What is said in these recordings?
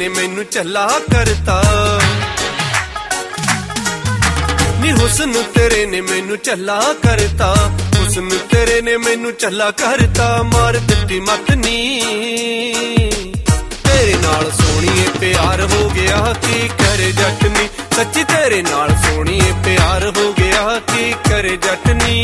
ने मैनू झल्ला करता, नी हुस्न तेरे ने मैनू झल्ला करता, हुस्न तेरे ने मैनू झल्ला करता। मार दित्ती मत नी तेरे नाल सोहणीए प्यार हो गया, की करे जट नी। सच्ची तेरे नाल सोहणीए प्यार हो गया, की करे जट नी।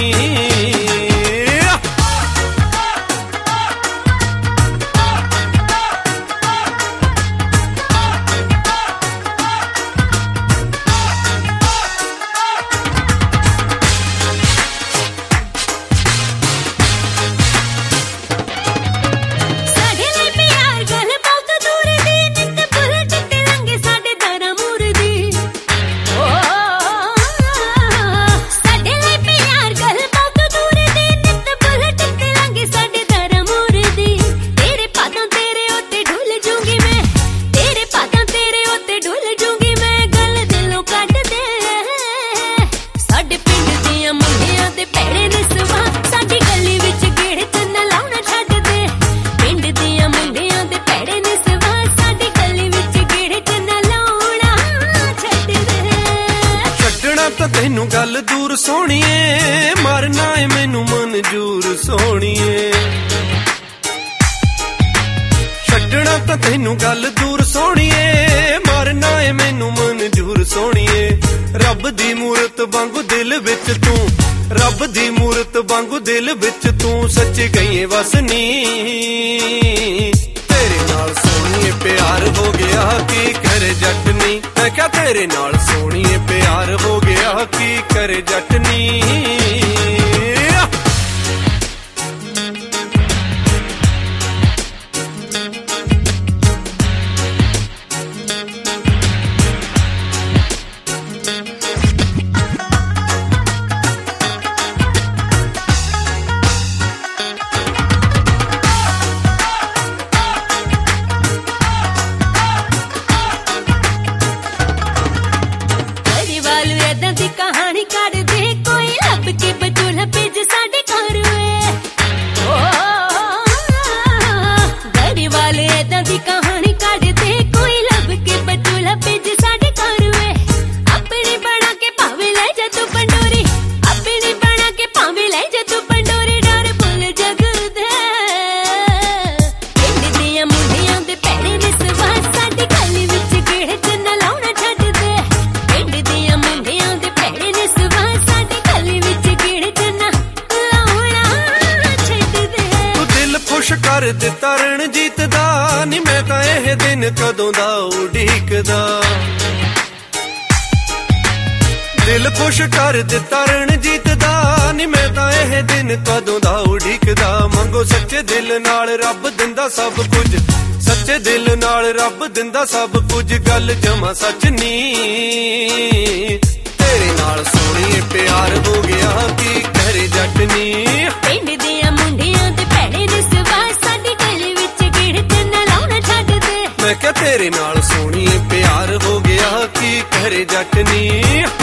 तैनू गल दूर सोहणीए, मरना है मैनू मंजूर सोहणीए। छड्डना तां तैनू गल दूर सोहणीए, मरना है मैनू मंजूर सोहणीए। रब दी मूरत वांगू दिल विच तू, रब दी मूरत वांगू दिल विच तू सच्ची गईए वसनी। तेरे नाल सोहणीए प्यार हो गया, की करे जट नी। मैं क्या तेरे नाल सोहणीए प्यार हो गया, की करे जट नी। कहानी कर दे कोई लब के बचूला भेज साडे घर वे। गड़ी वाले ऐदा दी कहानी कर दे कोई लब के बचूला भेज साडे घर वे। अपनी बना के भावे ले जा तू पंडोरी, अपनी बना के भावे ले जा तू पंडोरी। डर भुल जग दे पिंड दियां मुंडियां दे पैरे ने सवा साडी गली विच गेड़ च ना लाउणा छड्ड दे। पिंड दियां मुंडियां दे कर दिता रणजीत दा, नी मैं तां एह दिन कदों दा उड़ीकदा। दिल खुश कर दिता रणजीत दा, नी मैं तां एह दिन कदों दा उड़ीकदा। मंगो सच्चे दिल नाल रब दिंदा सब कुछ, सच्चे दिल नाल रब दिंदा सब कुछ। गल जमा सच नी तेरे नाल सोहणीए प्यार हो गया, की करे जट नी। पिंड दियां मुंडियां ते भैणे ने सवा साडी गली विच गेड़ च ना लाउणा छड्ड दे। मैं क्या तेरे नाल सोहणीए प्यार हो गया, की करे जट नी।